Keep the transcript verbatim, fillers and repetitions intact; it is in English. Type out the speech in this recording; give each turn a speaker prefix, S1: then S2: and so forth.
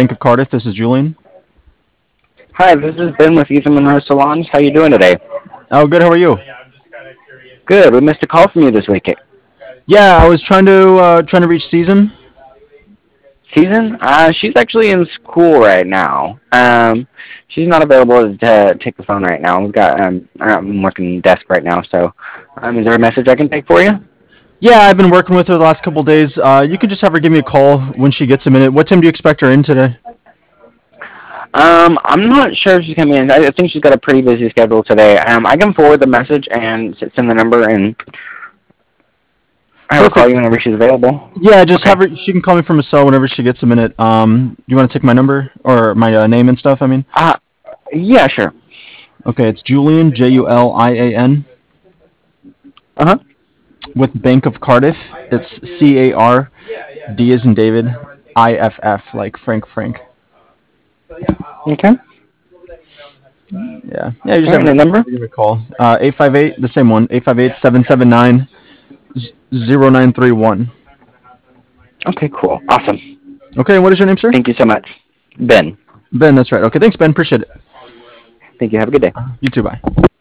S1: Bank of Cardiff. This is Julian.
S2: Hi, this is Ben with Ethan Monroe Salons. How you doing today?
S1: Oh, good. How are you?
S2: Good. We missed a call from you this week.
S1: Yeah, I was trying to uh, trying to reach Season.
S2: Season? Uh, she's actually in school right now. Um, she's not available to take the phone right now. We've got um, I'm working desk right now. So, um, is there a message I can take for you?
S1: Yeah, I've been working with her the last couple of days. Uh, you could just have her give me a call when she gets a minute. What time do you expect her in today?
S2: Um, I'm not sure if she's coming in. I think she's got a pretty busy schedule today. Um, I can forward the message and s- send the number and have her call
S1: Perfect.
S2: you whenever she's available.
S1: Yeah, just
S2: Okay.
S1: have her. She can call me from a cell whenever she gets a minute. Um, you want to take my number or my uh, name and stuff? I mean.
S2: Uh, yeah, sure.
S1: Okay, it's Julian J U L I A N
S2: Uh huh.
S1: with Bank of Cardiff. It's C A R D as in David, I F F like Frank Frank.
S2: Okay.
S1: Yeah, yeah. You just
S2: All right.
S1: have
S2: The
S1: her
S2: number.
S1: give me a call. Uh, eight five eight, the same one. Eight five eight seven seven nine zero nine three one.
S2: Okay. Cool. Awesome.
S1: Okay, what is your name, sir?
S2: Thank you so much, Ben.
S1: Ben. That's right. Okay, thanks, Ben. Appreciate it.
S2: Thank you. Have a good day.
S1: You too. Bye.